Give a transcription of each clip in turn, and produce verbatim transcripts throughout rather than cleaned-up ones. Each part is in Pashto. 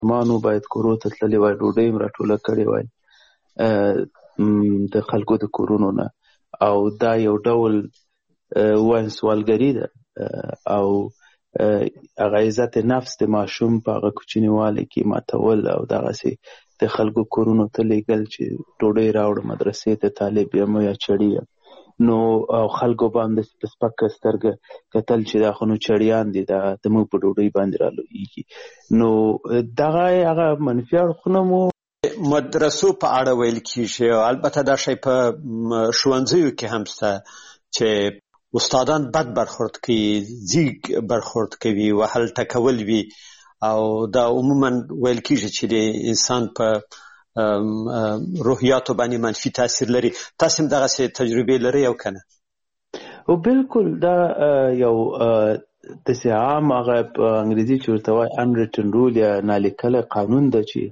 مانو باید کورو ته تللی وای، ډوډۍ هم راټوله کړې وای د خلکو د کورونو نه. او دا یو ډول وایم سوالګري ده او هغه عزت نفس د ماشوم په هغه کوچنیوالي کې ماتول او دغسې د خلکو کورونو ته لیږل چې ډوډۍ راوړه مدرسې ته طالب یم یا چړي یم، نو او خلکو به هم داسې په سپکه سترګه کتل چې دا خو نو چړیان دي، دا زموږ په ډوډۍ باندې رالویږي. نو دغه هغه منفي اړخونه مو مدرسو په اړه ویل کېږي، او البته دا شی په ښوونځیو کې هم شته چې استادان بد برخورد کوي، ځیږ برخورد کوي، وهل ټکول وي، او دا عموما ویل کېږي چې د انسان په روحیاتو باندې منفي تاثیر لري. تاسو هم دغسې تجربې لرئ او که نه؟ او بالکل دا یو داسې عام هغه په انګریزي چې ورته وایي unwritten rule یا نالیکلی قانون ده چې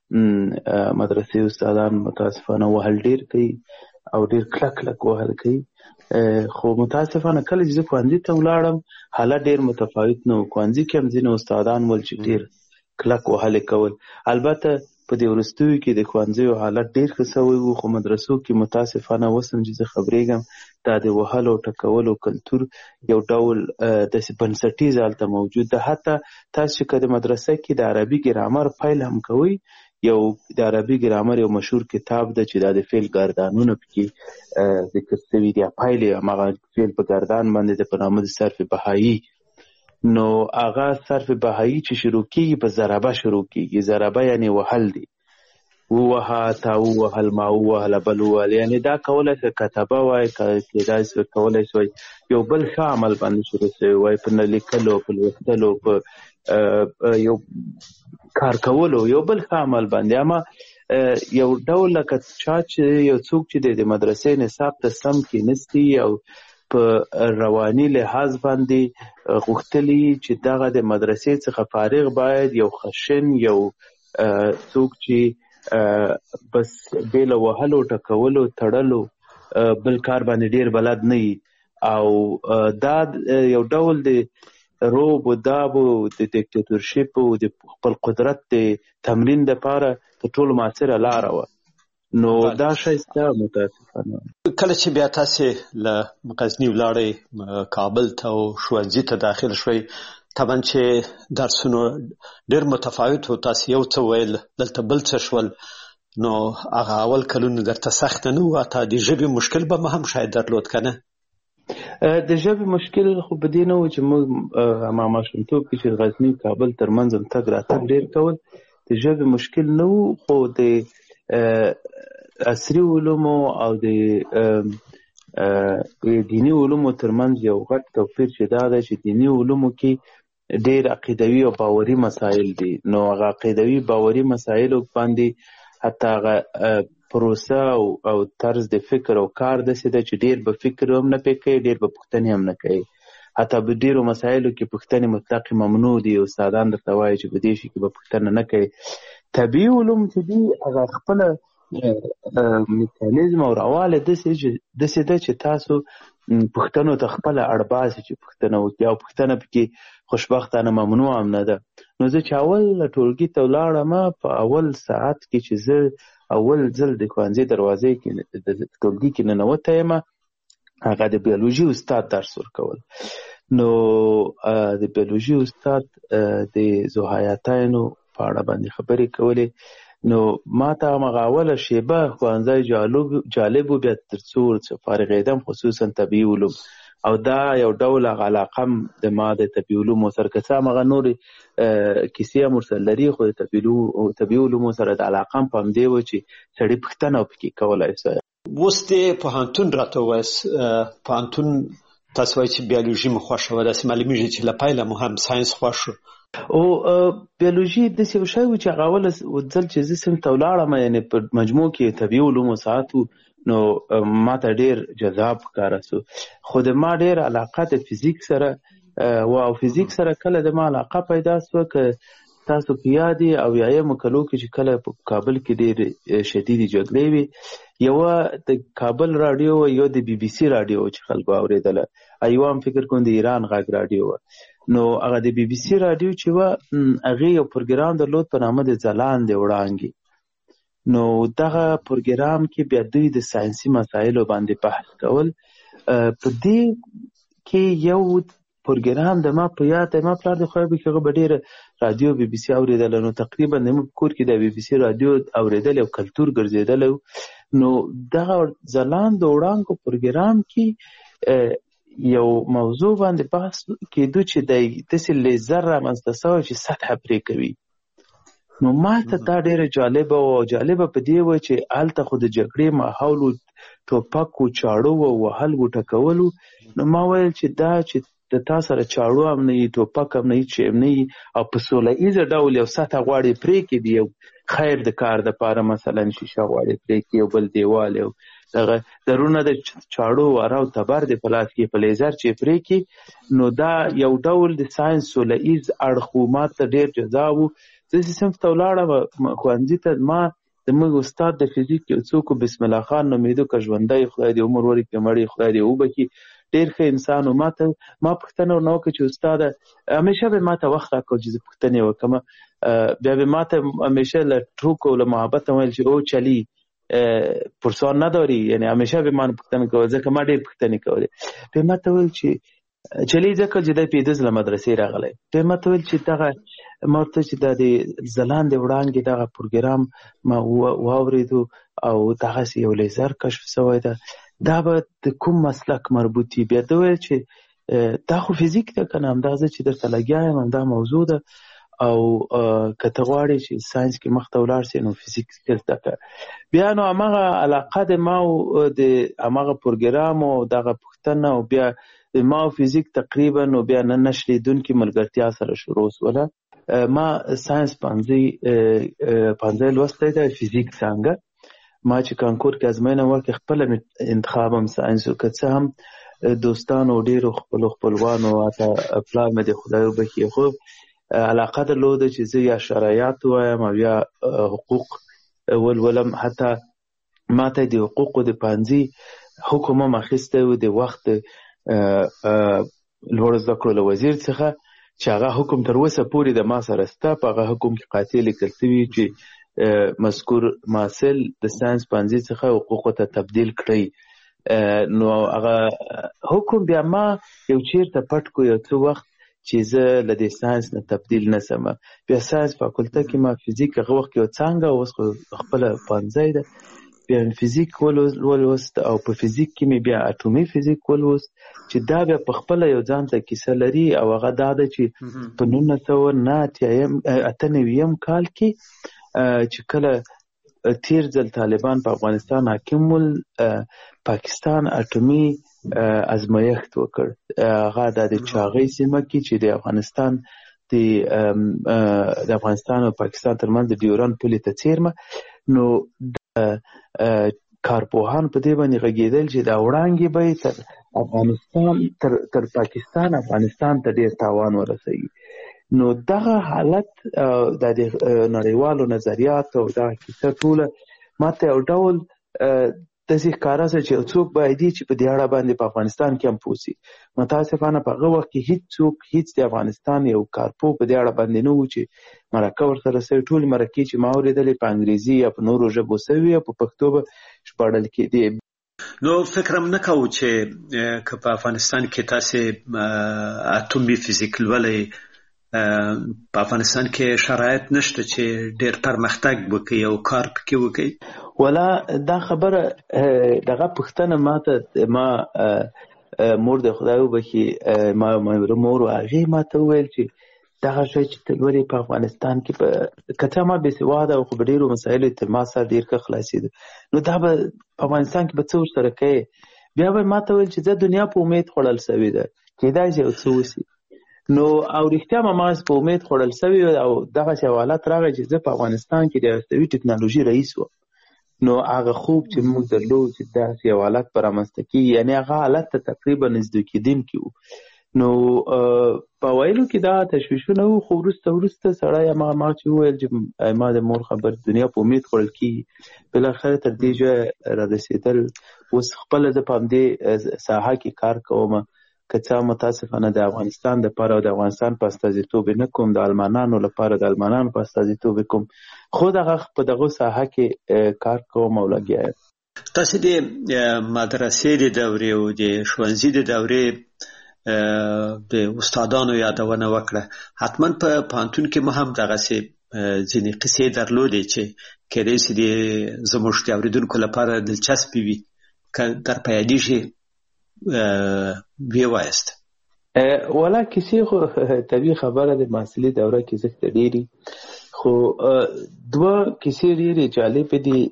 مدرسې استادان متاسفانه وهل ډېر کوي او ډېر کلک کلک وهل کوي. خو متاسفانه کله چې زه ښوونځي ته ولاړم حالت ډېر متفاوت نه و. ښوونځي کې هم ځینې استادان ول چې ډېر کلک وهلې کول. البته په دې وروستیو کې د ښوونځیو حالت ډېر ښه سوی و، خو مدرسو کې متاسفانه اوس هم چې زه خبرېږم دا د وهلو او ټکولو کلتور یو ډول داسې بنسټیز هلته موجود ده. حتی تاسو چې که د مدرسه کې د عربي ګرامر پیل هم کوئ، یو د عربي ګرامر یو مشهور کتاب ده چې دا د فعل ګردانونه پکې ذکر شوي دي، پیل یې هماغه فعل په ګردان باندې ده په نامه د صرف بهایي. نو هغه صرف بهایي چې شروع کېږي په ضربه شروع کېږي. ضربه یعنې وهل دي، ووهه، تا ووهل، ما ووهله، بل ووهل، یعنې دا کولی شي کتبه وای، کېدای شي کولی شي یو بل ښه عمل باندې شروع شوی وای، په نه لیکلو، په لوستلو، په یو کار کولو، یو بل ښه عمل باندې. اما یو ډول لکه چا چې یو څوک چې د مدرسې نصاب ته سم کېنستی او په رواني لحاظ باندې غوښتلي چې دغه د مدرسې څخه فارغ باید یو خشن یو څوک چې بس بې له وهلو ټکولو تړلو بل کار باندې ډېر بلد نه وي، او دا یو ډول د روب و داب و د دیکتاتورشپ و د خپل قدرت د تمرین دپاره تر ټولو مؤثره لاره وه. نو دا شی شته متاسفانه. کله چې بیا تاسې له غزني ولاړئ کابل ته او ښوونځي ته داخل شوئ، طبعا چې درسونه ډېر متفاوت و، تاسې یو څه ویل، دلته بل څه شول، نو هغه اول کلونه درته سخته نه و؟ حتی د ژبې مشکل به هم شاید درلود که نه؟ د ژبې مشکل خو په دې نه و چې موږ هغه ماشومتوب کې چې غزني کابل ترمنځ هم تګ راتګ ډېر کول، د ژبې مشکل نه و، خو د عصري علومو او د دیني علومو ترمنځ یو غټ توپیر چې دا ده چې دیني علومو کې ډېر عقیدوي او باوري مسایل دي. نو هغه عقیدوي باوري مسایلو باندې حتی هغه پروسه او, او طرز د فکر او کار داسې ده چې ډېر به فکر هم نه پې کوي، ډېر به پوښتنې هم نه کوي. حتی په ډېرو مسایلو کې پوښتنې مطلق ممنوع دي، استادان درته وایي چې په دې شي کې به پوښتنه نه کوي. طبیعي علوم چې دي هغه خپله میکانیزم او رواله داسې ده چې تاسو پوښتنو ته خپله اړ باسي چې پوښتنه وکړي، او پوښتنه پکې خوشبختانه ممنوع هم نه ده. نو زه چې اول ټولګي ته ولاړم، په اول ساعت کې چې زه اول ځل د ښوونځي دروازې کې د ټولګي کې ننوتی یم، هغه د بیولوژي استاد درس ورکول. نو د بیولوژي استاد د ذوحیاتینو په اړه باندې خبرې کولې. نو ما ته هماغه اوله شیبه ښوونځی جالب و، بیا تر څو فارغېدم خصوصا طبیعي علوم، او دا یو ډول هغه علاقه هم د ما د طبیعي علومو سره که څه هماغه نورې کیسې هم ورسره لري، خو د طبیعي علومو سره د علاقه هم په همدې و چې سړي پوښتنه پکې کولی شي. اوس دې پوهنتون راته ووایاست، پوهنتون تاسو وایي چې بیولوژي مو خوښه وه، داسې معلومېږي چې له پیله مو هم ساینس خوښ و. او بیولوژي داسې یو شی و چې هغه اوله ځل چې زه صنف ته ولاړم، یعنې په مجموع کې طبیعي علومو ساعت و، نو ما ته ډېر جذاب ښکاره سو. خو د ما ډېر علاقه د فزیک سره و، او فزیک سره کله د ما علاقه پیدا سوه که تاسو په یاد یې اویایمو کلو کې چې کله په کابل کې ډېرې شدیدې جګړې وې، یوه د کابل راډیو و، یو د بي بي سي راډیو چې خلکو اورېدله، یوه هم فکر کوم د ایران غږ راډیو وه. نو هغه د بي بي سي رادیو چې وه هغې یو پروګرام درلود په نامه د ځلاندې وړانګې. نو دغه پروګرام کې بیا دوی د ساینسي مسایلو باندې بحث کول. په دې کې یو پروګرام د ما په یاد دی، ما پلار د خدای وکړي هغه به ډېره رادیو بي بي سي اورېدله، نو تقریبا زموږ په کور کې د بي بي سي رادیو اورېدل یو کلتور ګرځېدلی و. نو دغه ځلاند وړانګو پروګرام کې یو موضوع باندې بحث کېدو چې دی داسې لیزر رامنځته سوی چې سطحه پرې کوي. نو ما ته دا ډېره جالبه وه، او جالبه په دې وه چې هلته خو د جګړې ماحول و، ټوپک و، چاړو و، وهل و، ټکول و. نو ما ویل چې دا چې د تا سره چاړو هم نه وي، ټوپک هم نه وي، چې هم نه وي، او په سوله ایزه ډول یو سطحه غواړې پرې کړي، یو خیر د کار دپاره مثلا شیشه غواړې پرې کړي، یو بل دیوال، یو دغه درونه د چاړو واره او تبر د په لاس کې په لیزر چې پرې کړي. نو دا یو ډول د ساینس سوله ایز اړخ و، ما ته ډېر جذاب و. زه چې صنف ته ولاړم ښوونځي ته، ما زموږ استاد د فزیک یو څوک و، بسم الله خان نومېده، که ژوندی خدای دې عمر ورکړي، مړی خدای دې وبخي، ډېر ښه انسان و. ما ته ما پوښتنه ورنه وکړه چې استاده، همیشه به ما ته وخت راکړ چې زه پوښتنې وکړم. بیا به ما ته همیشه له ټوکو له محبت ویل چې او چلی پرسوان نداری، یعنی همیشه به ما پوښتنه کول، ځکه ما ډېر پوښتنې کولې. بیا ما ته ویل چې چلی ځکه چې دی پېده ځله مدرسې راغلی. بیا ما ته ویل چې دغه ما ورته چې دا د ځلاندې وړانګې دغه پروګرام ما واورېدو او دغسې یو لیزر کشف سوی ده، دا به د کوم مسلک مربوط وي؟ بیا ده ویل چې دا خو فزیک ده که نه، همدا زه چې درته لګیا یم همدا موضوع ده، او که ته غواړې چې ساینس کې مخته ولاړ سې نو فزیک زده کړه. بیا نو هماغه علاقه د ما او د هماغه پروګرام او دغه پوښتنه او بیا ما او فزیک تقریبا نو بیا نه نشلېدونکې ملګرتیا سره شروع سوله. ما ساینس پوهنځی پوهنځی لوستی دی، فزیک څانګه. ما چې کانکور کې ازموینه وکړې خپله مې انتخاب هم ساینس و، که څه هم دوستانو ډېرو خپلو خپلوانو حتی پلار مې د خدای وبخي خو علاقه درلوده چې زه یا شرایط وایم او یا حقوق ولولم. حتی ما ته د حقوقو د پوهنځي حکم هم اخیستی و د وخت لوړو زده کړو له وزیر څخه، چې هغه حکم تر اوسه پورې د ما سره شته. په هغه حکم کې قاطع لیکل شوي چې مذکور محصل د ساینس پوهنځي څخه حقوقو ته تبدیل کړئ. نو هغه حکم بیا ما یو چیرته پټ کو یو څه وخت چې زه له دې ساینس نه تبدیل نه سم. بیا ساینس فاکولته کې ما فزیک هغه وخت یو څانګه، اوس خو خپله پوهنځی ده، بیا فزیک ولوست او په فزیک کې مې بیا اټومي فزیک ولوست، چې دا بیا په خپله یو ځان ته کیسه لري. او هغه دا ده چې په نولس سوه نه اته نوېم کال کې چې کله تیر ځل طالبان په افغانستان حاکم ول، پاکستان اټومي ازمایښت وکړ. هغه د چاغۍ سیمه کې چې د افغانستان د افغانستان او پاکستان ترمنځ د ډیورند پولې ته څیرمه. نو کارپوهان په دې باندې غږېدل چې دا وړانګې به تر افغانستان تر تر پاکستان افغانستان ته ډېر تاوان ورسوي. نو دغه حالت د نړیوالو نظریات او دغه کیسه ټوله ما ته یو ډول داسې ښکاره شوه چې یو څوک باید وي چې په دې اړه باندې په افغانستان کې هم پوه شي. متاسفانه په هغه وخت کې هېڅ څوک هېڅ د افغانستان یو کارپوه په دې اړه باندې نه و چې مرکه ورسره شوې. ټولې مرکې چې ما اورېدلې په انګریزي یا په نورو ژبو شوې او په پښتو به ژباړل کېدې. نو فکر هم نه کوو چې که په افغانستان کې تاسې اټومي فزیک لولئ، په افغانستان کې شرایط نشته چې ډېر پرمختګ وکړي او کار پکې وکړي؟ ولا دا خبره دغه پوښتنه ما ته ما مور د خدای وبخي ما مور هغې ما ته وویل چې دغه شی چې ته لولې په افغانستان کې په که څه ما بېسواده او خو په ډېرو مسایلو تر ما سره ډېر ښه خلاصېده، نو دا به په افغانستان کې به څه ورسره کوې؟ بیا به ما ته ویل چې زه دنیا په امید خوړل شوې ده، کېدای شي یو څه وشي. نو او رښتیا به ما په امید خوړل شوې او دغسې یو حالت راغی چې زه په افغانستان کې د هستوي ټکنالوژي رئیس وم. نو هغه خوب چې موږ درلود چې داسې یو حالت به رامنځته کېږي، یعنې هغه حالت ته تقریبا نږدې کېدونکي وو. نو په ویلو کې دا تشویشونه وو، خو وروسته وروسته سړی هماغه ما چې وویل چې ما د مور خبر دنیا په امید خوړل کېږي، بالاخره تر دې ځایه رارسېدل. اوس خپله زه په همدې ساحه کې کار کوم، که څه متاسفانه د افغانستان دپاره او د افغانستان په استازیتوب نه کوم، د المانانو لپاره د المانانو په استازیتوب کوم، خو دغه په دغه ساحه کې کار کوم او لګیا یم. تاسو د مدرسې د دورې او د ښوونځي د دورې د استادانو یادونه وکړه. حتما په پوهنتون کې مو هم دغسې ځینې قصې درلودې چې کېدای شي د زموږ د اورېدونکو لپاره دلچسپې وي، که در په یادېږي ویې وایاست. والا کیسې خو طبیعي خبره د محصلي دوره کې زښته ډېرې، خو دوه کیسې ډېرې جالبې دي.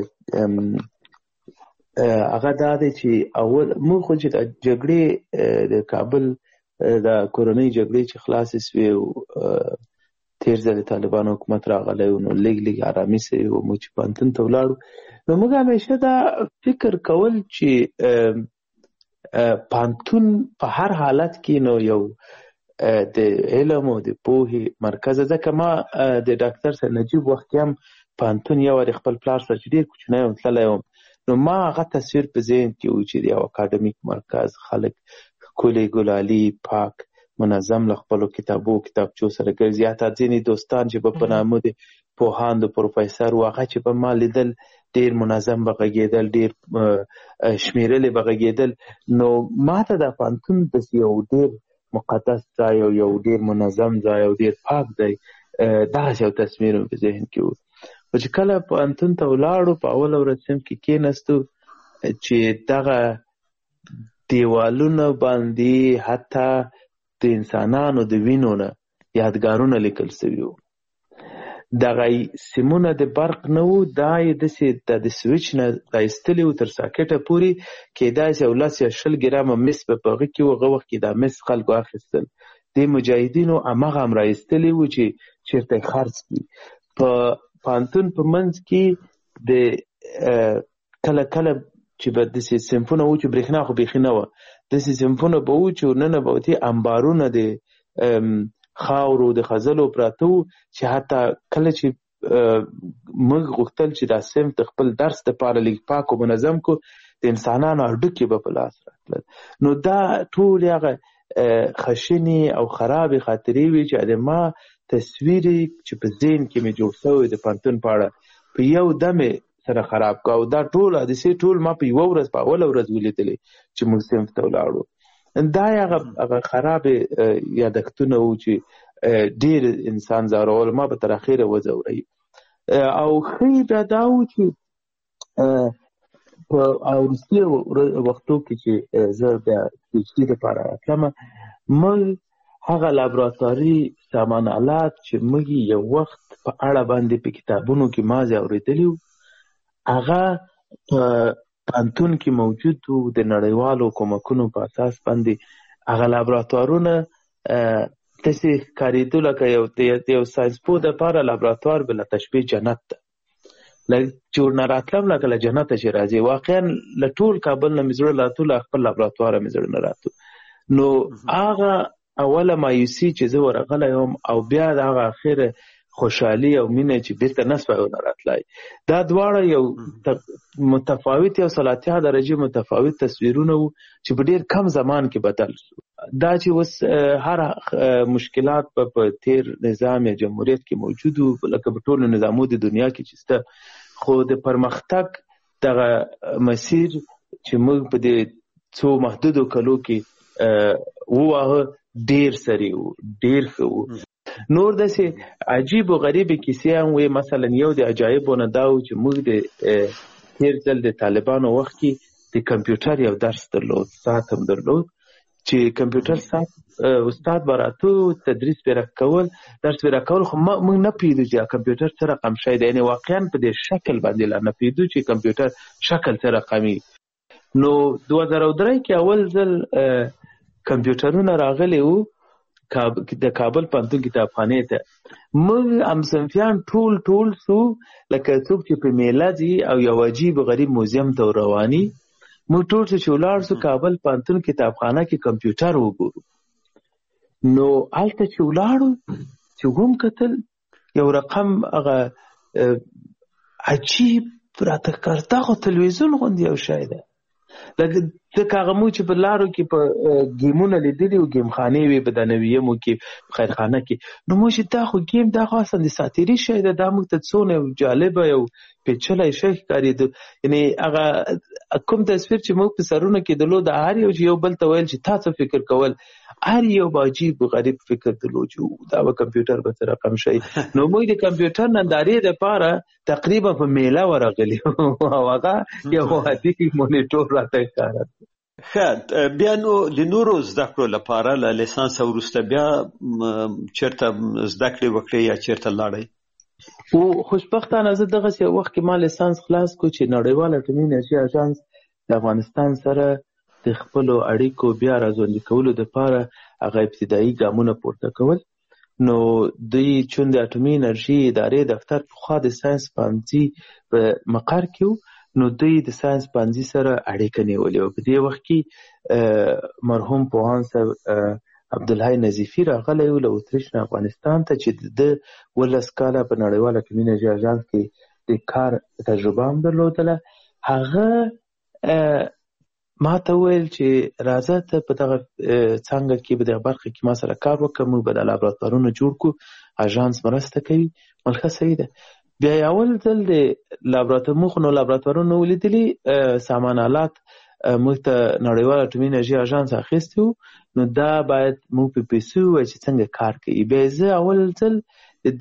هغه دا دی چې اول موږ خو چې د جګړې د کابل د کورنۍ جګړې چې خلاصې سوې او تېر ځل د طالبانو حکومت راغلی و، نو لږ لږ ارامي سوې وه، موږ چې پوهنتون ته ولاړو نو موږ همیشه دا فکر کول چې پوهنتون په هر حالت کې نو یو د علم او د پوهې مرکز. ځکه ما د ډاکټر صاحب نجیب وخت هم پوهنتون یو وارې خپل پلار سره چې ډېر کوچنی وم تللی وم، نو ما هغه تصویر په ذهن کې و چې د یو اکاډمیک مرکز، خلک ښکلي ګلالي پاک منظم له خپلو کتابو کتابچو سره ګرځي. حتی ځینې دوستان چې به په نامه د پوهاند و پروفیسر و، هغه چې به ما لیدل ډېر منظم به غږېدل، ډېر شمېرلې به غږېدل. نو ما ته دا پوهنتون داسې یو ډېر مقدس ځای او یو ډېر منظم ځای او ډېر پاک ځای، دغسې یو تصویر مې په ذهن کې و. خو چې کله پوهنتون ته ولاړو، په اوله ورځ صنف کې کېناستو چې دغه دیوالونه باندې حتی د انسانانو د وینو نه یادګارونه لیکل سوي وو. دغه سیمونه د برق نه وو، دا یې داسې د سویچ نه رایستلي وو تر ساکټه پورې، کېدای شي یو لس یا شل ګرامه مس به په هغه کې وو. هغه وخت کې دا مس خلکو اخیستل، دې مجاهدینو هماغه هم رایستلي وو چې چېرته یې خرڅ کړي. په پوهنتون په منځ کې د کله کله چې به داسې صنفونه وو چې برېښنا خو بیخي نه وه، داسې صنفونه به وو چې ورننه به وتې امبارونه د خاورو د خځلو پراته وو، چې حتی کله چې موږ غوښتل چې دا صنف د خپل درس دپاره لږ پاک او منظم کړو، د انسانانو هډوکي به په لاس راتلل. نو دا ټولې هغه خشنې او خرابې خاطرې وې چې د ما تصویر چې په ذهن کې مې جوړ شوی د پوهنتون په اړه په یو دم سره خراب کړ. او دا ټول حادثې ټول ما په یوه ورځ په اوله ورځ ولیدلې چې موږ صنف ته ولاړو. دا هغه خرابې یادښتونه وو چې ډېر انسان ځورول، ما به تر اخره وځوروي. او ښه بیا دا وو چې په وروستي وختو کې چې زه بیا پي ایچ ډي دپاره راتلم، موږ هغه لابراتواري سامان آلات چې موږ یو وخت په اړه باندې په کتابونو کې مازې اورېدلي وو، هغه په پوهنتون کې موجود وو. د نړیوالو کومکونو په اساس باندې هغه لابراتوارونه داسې ښکارېدو لکه یو د یو ساینسپوه دپاره لابراتوار بله تشبیه جنت ده. چې ورنه راتلم لکه له جنته چې راځي. واقعا له ټول کابل نه مې زړه راتو، له خپل لابراتواره مې زړه نه راتو. نو هغه اوله مایوسي چې زه ورغلی وم، او بیا د هغه اخره خوشحالي او مینه چې بیرته نه سوی ونه راتلی، دا دواړه یو متفاوت یو سلاتیا درجې متفاوت تصویرونه وو چې په ډېر کم زمان کې بدل شو. دا چې اوس هر مشکلات په تیر نظام یا جمهوریت کې موجود وو، لکه په ټولو نظامو د دنیا کې چې شته، خو د پرمختګ دغه مسیر چې موږ په دې څو محدودو کلو کې وواهه ډېر سریع وو، ډېر ښه وو. نور داسې عجیب و غریبې کیسې هم وې. مثلا یو د عجایبو نه دا و چې موږ د تېر ځل د طالبانو وخت کې د کمپیوټر یو درس درلود، ساعت هم درلود، چې کمپیوټر ساعت استاد به راتو تدریس به راکول، درس به راکول، خو موږ نه پوهېدو چې کمپیوټر څه رقم شی دی. یعنې واقعا په دې شکل باندې لا نه پوهېدو چې کمپیوټر شکل څه رقمي. نو دوه زره درې کې اول ځل کمپیوټرونه راغلي وو د کابل پوهنتون کتابخانې ته. موږ همصنفیان ټول ټول سو لکه څوک چې په میله ځي او یو عجیب غریب موزیم ته رواني. موږ ټول چې ولاړ سو کابل پوهنتون کتابخانه کې کمپیوټر وګورو. نو هلته چې ولاړو چې وم کتل یو رقم هغه عجیب راته ښکارېده، خو تلویزیون غوندې یو شی ده، لکه ځکه هغه مو چې په لارو کې په ګیمونه لیدلي او ګیم خانې وي په دنویمو کې په خیرخانه کې، نو موږ دا خو ګیم دا خو اصلا د ساتیري شی ده، دا موږ ته څونه جالبه یو پیچلی شی ښکارېده. یعنې هغه کوم تصویر چې موږ په سرونو کې درلود هر یو چې یو بل ته ویل چې تا څه فکر کول، هر یو به عجیب و غریب فکر درلود چې دا به کمپیوټر به څه رقم شي. نو موږ د کمپیوټر نندارې دپاره تقریبا په میله ورغلي او هغه یو عادي مونیټور راته ښکاره. ښه، بیا نو د نورو زده کړو لپاره له لیسانس وروسته بیا چېرته زده کړې وکړې یا چېرته لاړئ؟ او خوشبختانه زه دغسې وخت کې ما لیسانس خلاص کړو چې نړیوال اټومي انرژي اژانس د افغانستان سره د خپلو اړیکو بیا راژوندي کولو دپاره هغه ابتدایي ګامونه پورته کول. نو دوی چون د اټومي انرژي ادارې دفتر پخوا د ساینس پوهنځي په مقر کې و، نو دوی د ساینس پوهنځي سره اړیکه نیولې وه. په دې وخت کې مرحوم پوهان صاحب عبدالحی نظیفي راغلی و له اتریش نه افغانستان ته چې د ولس کاله په نړیوال اټومي انرژي اژانس کې د کار تجربه هم درلودله. هغه ما ته وویل چې راځه ته په دغه څانګه کې په دغه برخه کې ما سره کار وکړه، موږ به دا لابراتوارونه جوړ کړو، اژانس مرسته کوي. ویل ښه صحیح ده. بیا یې اول ځل د لابراتوار موږ نو لابراتوارونه ولیدلي، سامان آلات موږ ته نړیوال اټومي انرژي اژانس اخیستی و، نو دا باید موږ په پیسو ووایو چې څنګه کار کوي. بیا زه اول ځل د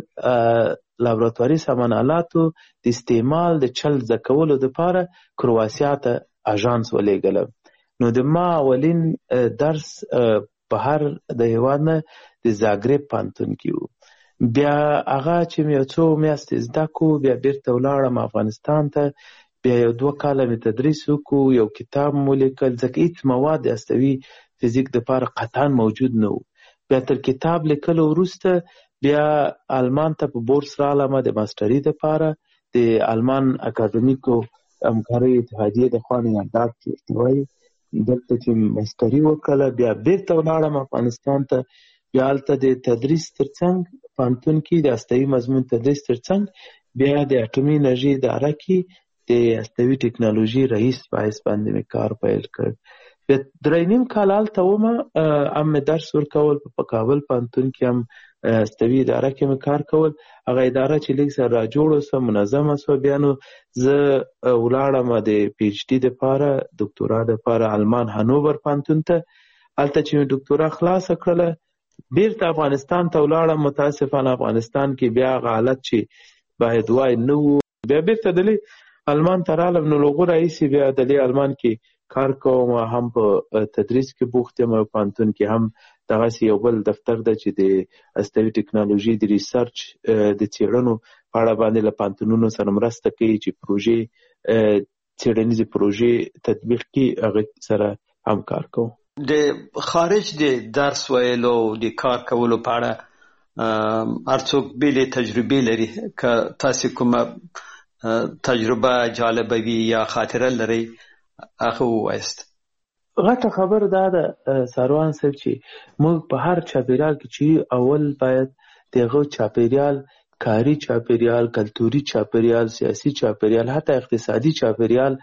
دغه لابراتواري سامان آلاتو د استعمال د چل زده کولو دپاره کرواسیا ته اژانس ولېږلم. نو د ما اولین درس بهر د هېواد نه د زاګرب پوهنتون کې و. بیا هغه چې مې یو څو میاشتې زده کړو، بیا بیرته ولاړم افغانستان ته. بیا یو دوه کاله مې تدریس وکړو، یو کتاب مو لیکل، ځکه هېڅ مواد د هستوي فزیک دپاره قطعا موجود نه و. بیا تر کتاب لیکلو وروسته بیا آلمان ته په بورس رالم د ماسټري دپاره، د آلمان اکاډمیکو همکارۍ اتحادیې د خوا نه یاداښت چې وایي دلته چې ماسټري وکړله. بیا بیرته ولاړم افغانستان ته. بیا هلته د تدریس تر څنګ پوهنتون کې د هستوي مضمون تدریس تر څنګ بیا د اټومي انرژي اداره کې د هستوي ټکنالوژي رئیس په حیث باندې مې کار پیل کړ. بیا درې نیم کال هلته ومه، هم مې درس ورکول، په کابل پوهنتون کې هم هستوي اداره کې مې کار کول. هغه اداره چې لږ سره راجوړه سوه، منظمه سوه. بیا نو زه ولاړم د پی ایچ ډي دپاره، دکتورا دپاره آلمان هانوور پوهنتون ته. هلته چې مې دکتورا خلاصه کړله بیرته افغانستان ته ولاړم. متاسفانه افغانستان کې بیا هغه حالت چې باید وای نه و. بیا بیرته دلې آلمان ته رالم. نو له هغو راهیسې بیا دلې آلمان کې کار کوم، هم په تدریس کې بوخت یم، په پوهنتون کې هم دغسې یو بل دفتر ده چې د هستوي ټکنالوژي د ریسرچ د څېړنو په اړه باندې له پوهنتونونو سره مرسته کوي چې پروژې څېړنیزې پروژې تطبیق کړي، هغې سره هم کار کوم. د خارج د درس ویلو د کار کولو په اړه هر څوک بېلې تجربې لري. که تاسې کومه تجربه جالبه وي یا خاطره لرئ هغه ووایاست. غټه خبر دا ده ساروان صاحب چې موږ په هر چاپېریال کې چې اول باید د هغه چاپېریال، کاري چاپېریال، کلتوري چاپېریال، سیاسي چاپېریال، حتی اقتصادي چاپېریال،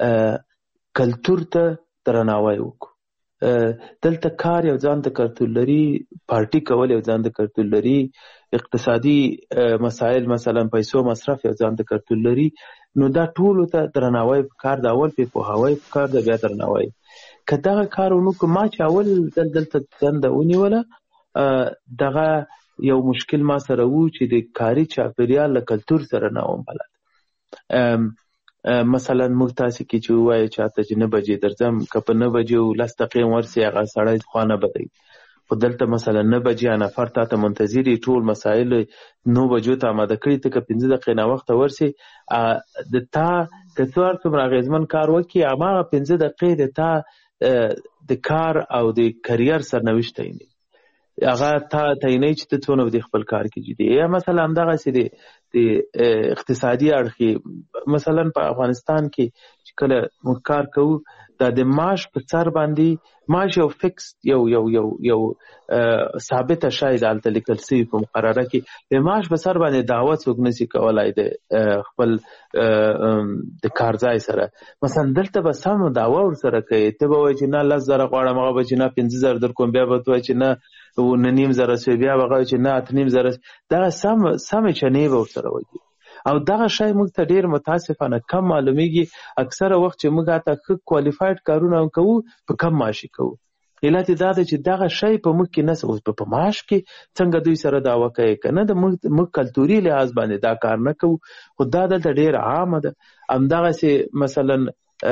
کلتور ته درناوی وکړو. دلته کار یو ځان ته کلتور لري، پارټي کول یو ځان ته کلتور لري، اقتصادي مسایل مثلا پیسو مصرف یو ځان ته کلتور لري. نو دا ټولو ته درناوی پکار ده. اول پې پوهاوی پکار ده، بیا درناوی. که دغه کار ونه کړو، ما چې اول دل دلته دنده ونیوله، دغه یو مشکل ما سره و چې د کاري چاپېریال له کلتور سره نه وم بلد. مثلا موږ تاسې کې چې ووایو چاته چې نه بجې درځم، که په نه بجې لس دقیقې ورسې هغه سړی خوا نه بدوي. خو دلته مثلا نه بجې نفر تا ته منتظر یي، ټول مسایل نو بجو ته اماده کړي، ته که پنځه دقیقې ناوخته ورسې د تا که څو هر څومره اغېزمن کار وکړي، هماغه پنځه دقیقې د تا د کار او د کریر سرنوشت تعینوي. هغه تا تعینوي چې ته څونه به د خپل کار کې جدي. یا مثلا همدغسې د اقتصادي اړخ کې، مثلا په افغانستان کې چې کله موږ کار کوو، دا د معاش په سر باندې معاش یو فکس یو یو یو یو ثابته شای د هلته لیکل سوي په مقرره کې د معاش په سر باندې دعوه څوک نشي کولای د خپل د کارځای سره. مثلا دلته به سم دعوه ورسره کوي، ته به وایي چې نه لس زره غواړم، هغه به چې نه پنځه زره در کوم، بیا به ته وایي چې نه نه نیم زره سوی، بیا به هغه چې نه اته نیم زره. دغه سم سمې چنې به ورسره وایي او دغه شی موږ ته ډېر متاسفانه کم معلومیږي. اکثره وخت چې موږ هلته ښه کوالیفاید کارونه هم کوو په کم معاشي کوو. علت یې دا ده چې دغه شی په موږ کې نشته. اوس په معاش کې څنګه دوی سره دعوه کوي که نه، د موږ کلتوري لحاظ باندې دا کار نه کوو، خو دا دلته ډېره عامه ده. همدغسې مثلا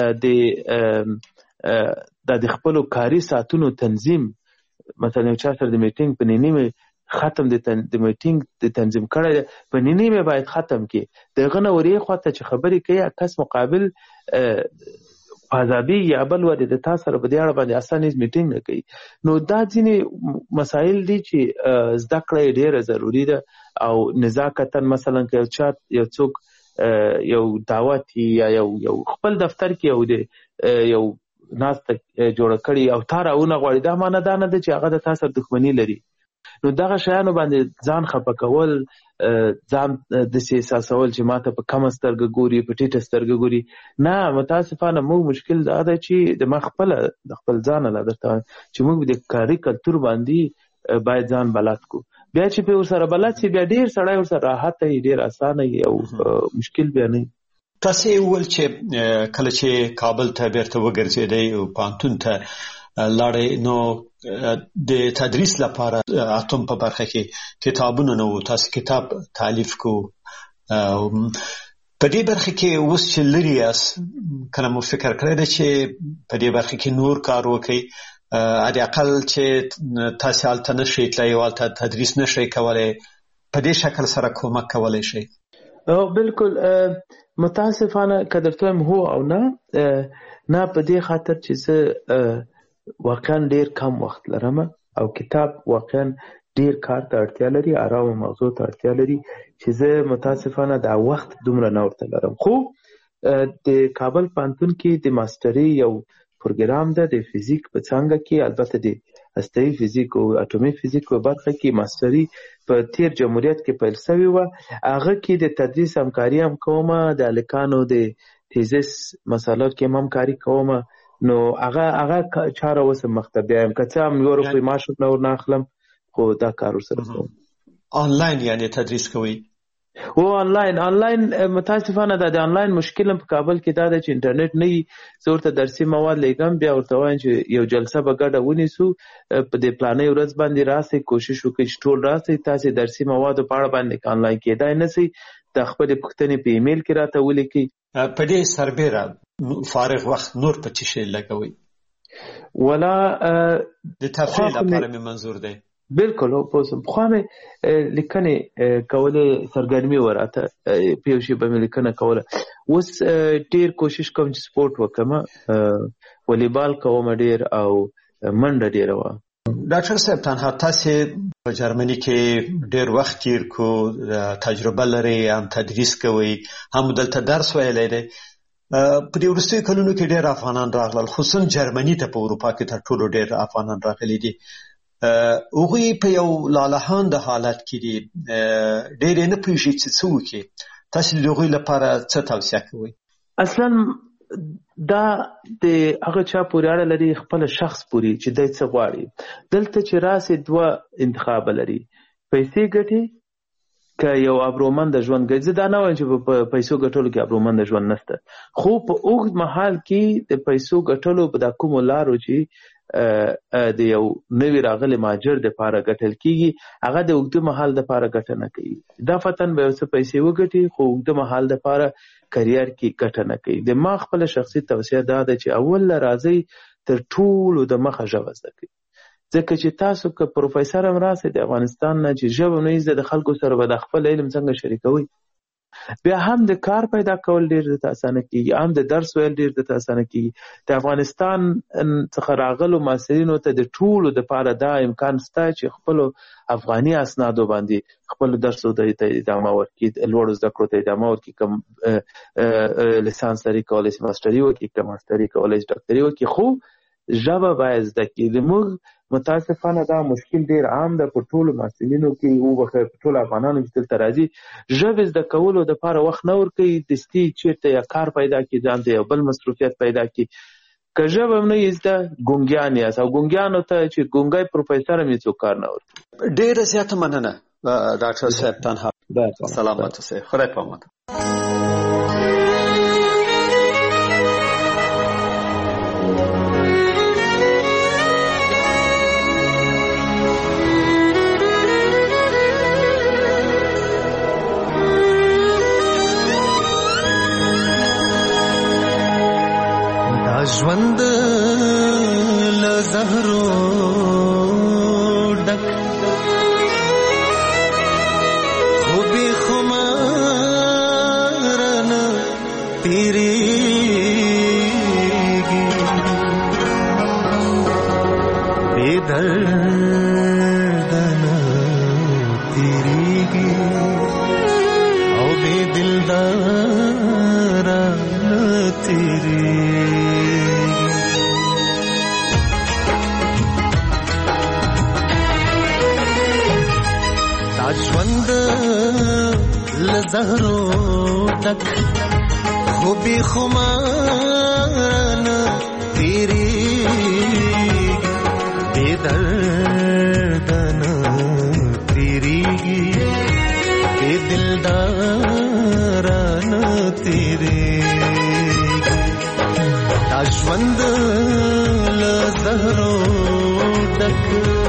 د دا د خپلو کاري ساعتونو تنظیم، مثلا یو چا سره د میټینګ په نیمه ختم د د میټینګ د تنظیم کړی په نیمه باید ختم کی، دغه نه ورې خواته چې خبرې کوي کس مقابل آزادي یا بل ور د تاسو سره په دې اړه باندې اسانه میټینګ نه کوي. نو دا ځینې مسایل دي چې زده کړه ډیره ضروری ده او نزاکتاً مثلا که یو چا یو څوک یو دعوت یا یو یو خپل دفتر کې یو دی یو ناست جوړ کړي او تا راونه غواړي، دا معنی دا نه ده چې هغه د تاسو سره دښمني لري. نو دغه شیانو باندې ځان خفه کول، ځان داسې احساسول چې ماته په کمه سترګه ګوري، په ټیټه سترګه ګوري، نه. متاسفانه موږ مشکل دا ده چې د ما خپله د خپل ځانه لا درته وایم چې موږ د کاري کلتور باندې باید ځان بلد کړو. بیا چې په ورسره بلد شي بیا ډېر سړی ورسره راحت وي، ډېر اسانه وي او مشکل بیا نه وي. تاسو یې وویل چې کله چې کابل ته بیرته وګرځېدئ او پوهنتون ته لاړئ، نو د تدریس لپاره اتم په برخه کې کتابونه نه وو، تاسو کتاب تالیف کو. په دې برخه کې اوس چې لري یاست، کله مو فکر کړی دی چې په دې برخه کې نور کار وکړئ، حد اقل چې تاسو هلته نشئ تللی او هلته تدریس نشئ کولی، په دې شکل سره کومک کولی شئ؟ بالکل متاسفانه که درته وایم هو او نه، نه په دې خاطر چې زه واقعا ډیر کم وخت لرم او کتاب واقعا ډیر کار ته اړتیا لري، آرام موضوع ته اړتیا لري چې زه متاسفانه دا وخت دومره نه ورته لرم. خو د کابل پوهنتون کې د ماستري یو پروګرام ده د فزیک په څانګه کې، البته د هسته‌ایي فزیک او اټومي فزیک په برخه کې ماستري په تیر جمهوریت کې پیل شوې وه. هغه کې د تدریس همکاري هم کومه، د هلکانو د تیزس مسالو کې هم همکاري کومه. نو هغه هغه چاره اوس مخته بیایم، که څه هم یو روپۍ معاش ورنه ورنه اخلم، خو دا کار ورسره کوم. آنلاین یعنې تدریس کوئ؟ او آنلاین آنلاین متاسفانه دا د آنلاین مشکل په کابل کې دا ده چې انټرنیټ نه وي. زه ورته درسي مواد لیږم، بیا ورته وایم چې یو جلسه به ګډه ونیسو، په دې پلانۍ ورځ باندې راسئ، کوشش وکړئ چې ټول راسئ. تاسې درسي موادو په اړه باندې آنلاین کېدای نه سئ، د خپلې پوښتنې په ایمیل کې راته ولیکئ. په دې سربیره فارغ وخت نور په څه شی لګوئ؟ ولا د تفریح لپاره مې منظور دی. بالکل پوه شوم. پخوا مې لیکنې کولې، سرګرمي وه راته، په یو شي به مې لیکنه کوله. اوس ډېر کوشش کوم چې سپورټ وکړم، والیبال کوم ډېر او منډه ډېره وه. ډاکټر صاحب، تنها تاسې په جرمني کې ډېر وخت تیر کو، تجربه لرئ، هم تدریس کوئ، هم دلته درس ویلی دی. په دې وروستیو کلونو کې ډېر افغانان راغلل، خصوصا جرمني ته په اروپا کې تر ټولو ډېر افغانان راغلي دي. هغوی په یو لالهانده حالت کې دي، ډېر یې نه پوهېږي چې څه وکړي. تاسې د هغوی لپاره څه توصیه کوئ؟ اصلا دا د هغه چا پورې اړه لري، خپل شخص پورې چې دی څه غواړي. دلته چې راسې دوه انتخاب لري، پیسې ګټي که یو ابرومنده ژوند ګټي. زه دا نه وایم چې په پیسو ګټلو کې ابرومنده ژوند نشته، خو په اوږد مهال کې د پیسو ګټلو په دا کومو لارو چې د یو نوي راغلي مهاجر دپاره ګټل کېږي، هغه د اوږده مهال دپاره ګټه نه کوي. دا فتن به یو څه پیسې وګټي، خو اوږده مهال دپاره کریر کې ګټه نه کوي. د ما خپل شخصي توصیه دا ده چې اول راځئ تر ټولو د مخه ژبه زده کړئ، ځکه چې تاسو که پروفیسر هم راسئ د افغانستان نه، چې ژبه نه زده د خلکو سره به د خپل علم څنګه شریکوئ. بیا هم د کار پیدا کول ډیر د اسانه کیږي، هم د درس ویل ډیر د اسانه کیږي. د افغانستان څخه راغلو محصلینو ته د ټولو د پاره دا امکان شته چې خپل افغاني اسنادو باندې خپل درسو ته ادامه ورکړي، لوړ زده کړو ته ادامه ورکړي، کوم لیسانس لري کولای شي ماستري وکړي، کوم ماستري کولای شي ډاکټري وکړي، خو ژبه باید زده کړي. زموږ متاسفانه دا مشکل ډیر عام ده په ټولو محصلینو کې، او په ټولو افغانانو چې دلته راځي ژبې زده کولو دپاره وخت نه ورکوي، دستي چېرته یا کار پیدا کړي، ځان ته یو بل مصروفیت پیدا کړي. که ژبه هم نه یې زده ګونګیان یاست، او ګونګیانو ته چې ګونګی پروفیسر هم یې څوک کار نه ورکوي. ډېره زیاته مننه ډاکټر صاحب. تنها سلامت اوسئ، خدای په امان. ژوند له زهرو ډک خو بې خمار نه تېرېږي، بې درده نه تېرېږي او بې دلداره نه تېرېږي. ژوند له زهرو ډک خو بې خمار نه تېرېږي، بې درده نه تېرېږي، بې دلداره نه تېرېږي. دا ژوند له زهرو ډک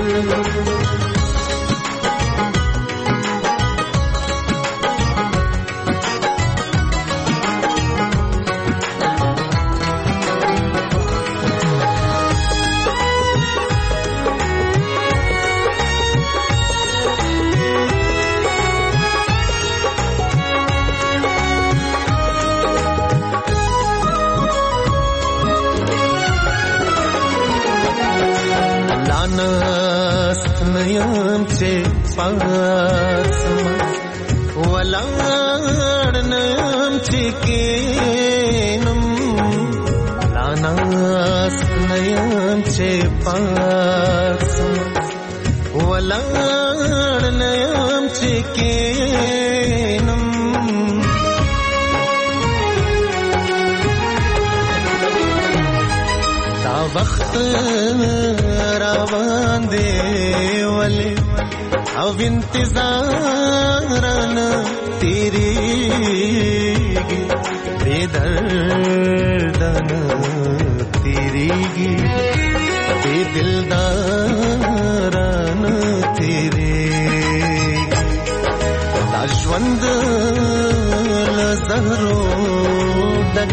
نیم چې پاسم ولاړ نیم چې کینم، لاناست نیم چې پاسم ولاړ نیم چې کینم. دا وخت روان دی ولی او انتظار نه تېرېږي، بې درده نه تېرېږي، بې دلداره نه تېرېږي. دا ژوند له زهرو ډک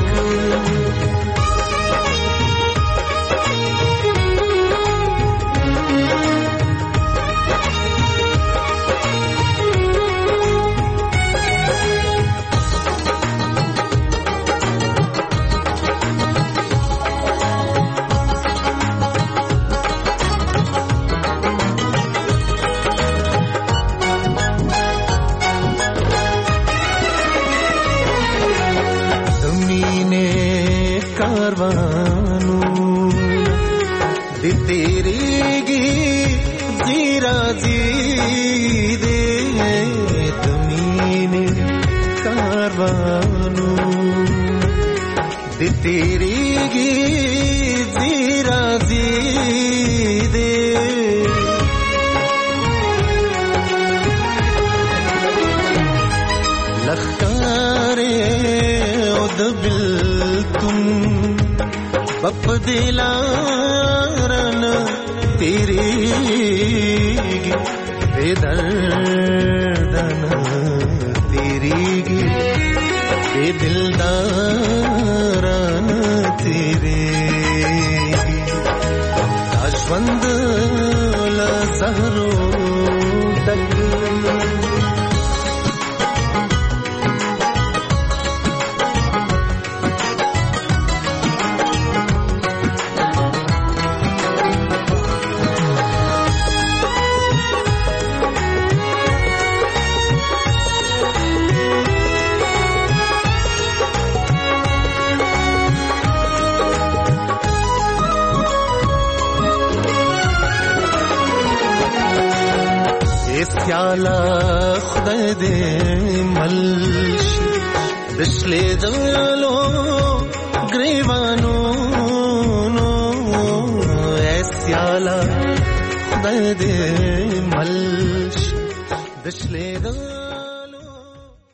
کاروانو دی تیریگی زیرا زیدے تمین کاروانو دی تیریگی زیرا زیدے لخکارے اد بلتن بپ دلارن تیریگی بے دردن تیریگی بے دلدارن تیریگی. ژوند له زهرو ډک سیالا خدای دې ملش دشلې دلو گریوانو نو اے سیالا خدای دې ملش دشلې